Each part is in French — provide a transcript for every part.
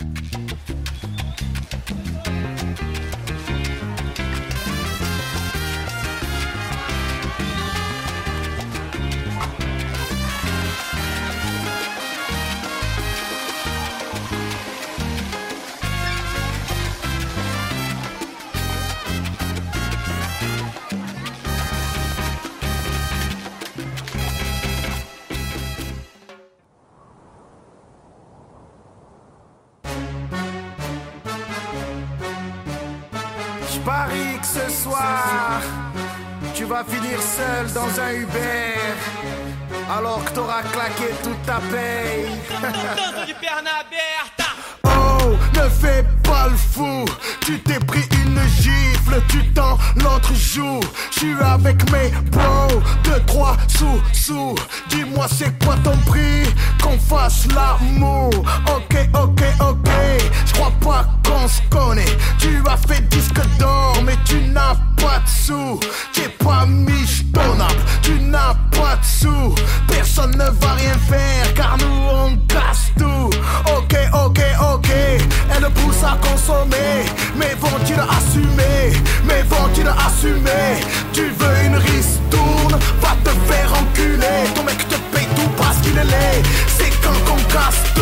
Parie que ce soir, tu vas finir seul dans un Uber, alors que t'auras claqué toute ta paye. Oh, ne fais pas le fou, tu t'es pris une gifle, tu tends l'autre joue. J'suis avec mes bros, 2-3 sous. Dis-moi c'est quoi ton prix, qu'on fasse l'amour. Ok, j'crois pas qu'on se connaît. Tu as fait disque d'or mais tu n'as pas de sous. T'es pas michetonnable, tu n'as pas de sous. Personne ne va rien faire car nous on casse tout. Ok, elle pousse à consommer. Mais vont-ils assumer? Tu veux une ristourne, va te faire enculer. Ton mec te paye tout parce qu'il est laid. C'est quand qu'on casse tout.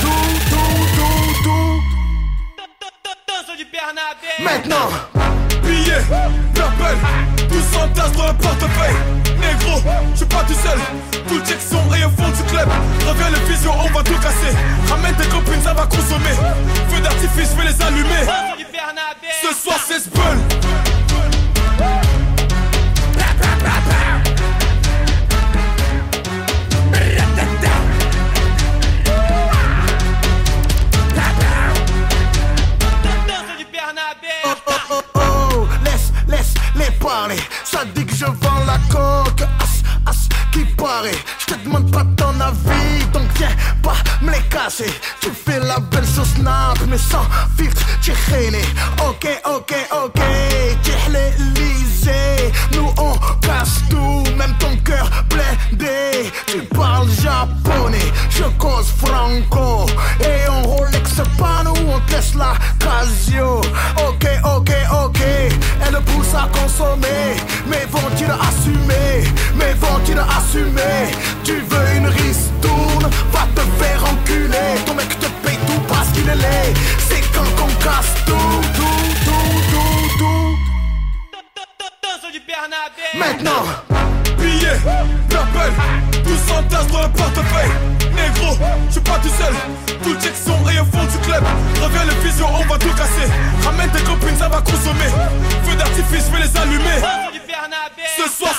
Maintenant, billets, l'appel, tout s'entasse dans le portefeuille. Négro, j'suis pas tout seul. Tout le check son et au fond du club. Reviens le vision, on va tout casser. Ramène tes copines, ça va consommer. Feux d'artifice, je vais les allumer. Ce soir c'est Sbull. Laisse-les parler. Ça dit que je vends la coque. As qui paraît. Je te demande pas ton avis, donc viens pas me les casser. Tu fais la belle sur Snap mais sans filtre, tu gêné. Ok, t'es l'Elysée. Nous on casse tout, même ton cœur blindé. Tu parles japonais, je cause franco. Et on Rolex pas nous, on te laisse la Casio. Ok, elle pousse à consommer. Mais vont-ils assumer? Tu veux une ristourne, va te faire enculer. Ton mec te paye tout parce qu'il est laid. C'est quand qu'on casse tout. Maintenant, billets, l'appel, tout s'entasse dans le portefeuille. Négro, j'suis pas tout seul. Tout le check son et au fond du club. Reviens le vision, on va tout casser. Ramène tes copines, ça va consommer. Feux d'artifice, je vais les allumer. Ce soir